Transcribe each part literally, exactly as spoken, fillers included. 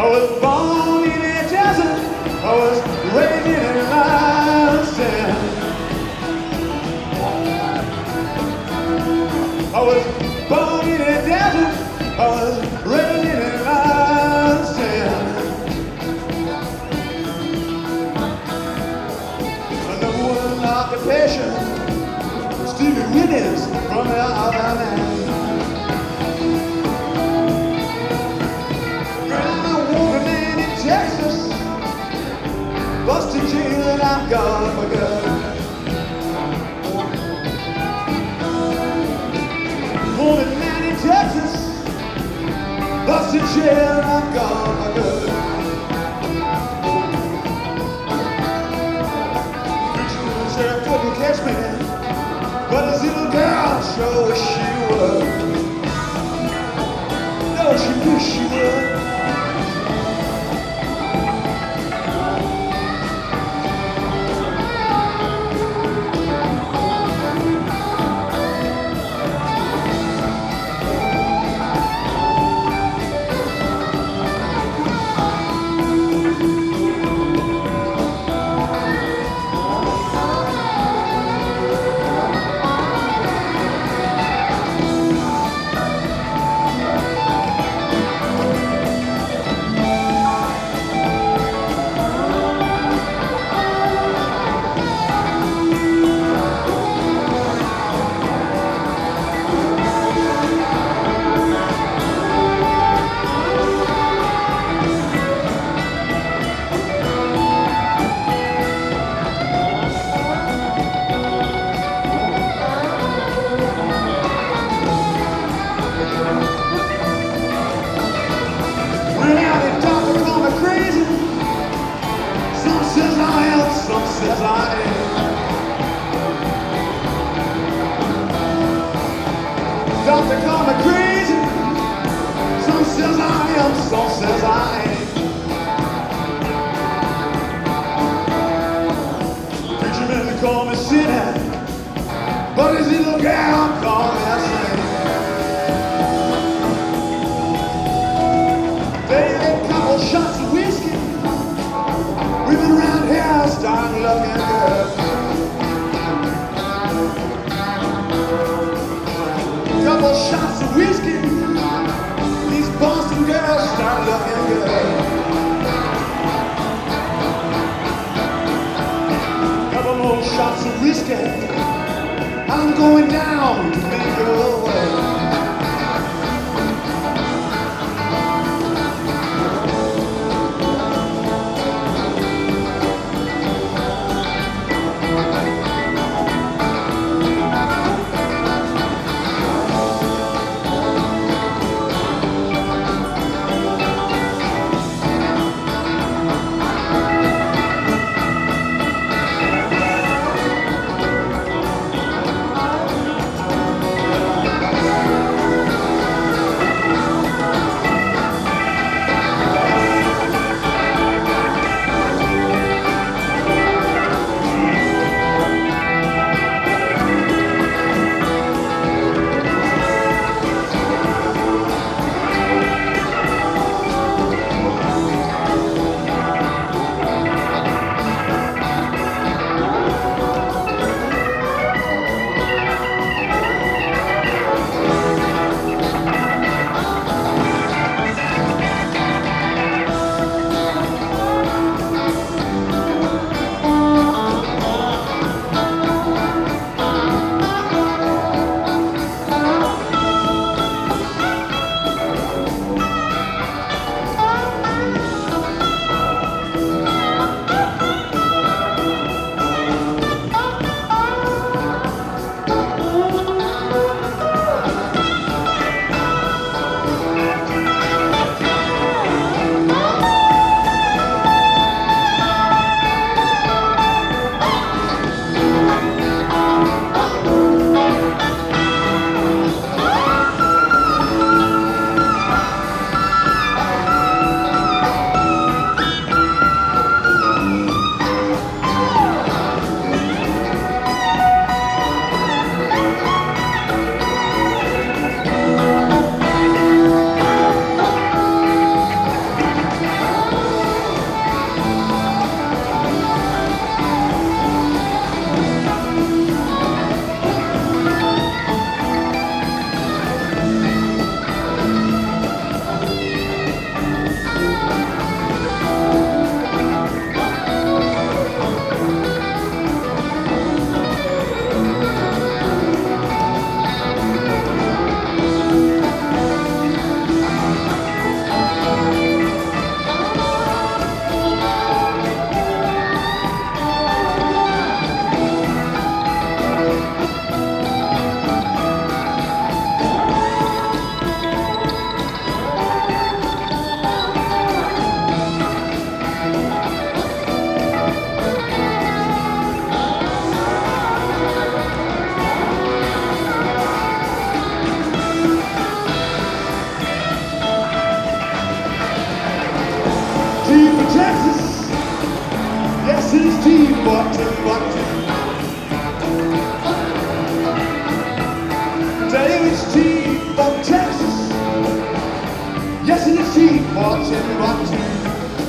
I was born in a desert, I was raised in a lion's den. I was born in a desert, I was raised in a lion's den. My number one occupation, Stevie Williams from the other land. Texas, busted jail and I'm gone for good. Wounded man in Texas, busted jail and I'm gone for good. Preacher said couldn't catch me, but this little girl sure wish she would. Don't you wish she would? Says I am. Doctor call me crazy. Some says I am, some says I ain't. Preacher man call me sinner, but his little gal call me a saint. Daily couple shots of whiskey. We've been around here starting looking good. Couple shots of whiskey, these Boston girls start looking good. Couple more shots of whiskey, I'm going down to make her away. my teeth.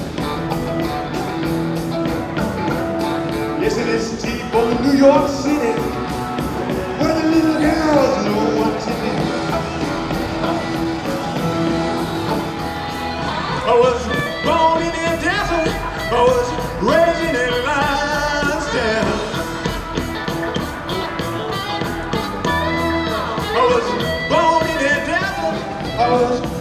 Yes, it is deep on New York City, where the little girls know what to do. I was born in the desert, I was raised in a lion's den. I was born in the desert, I was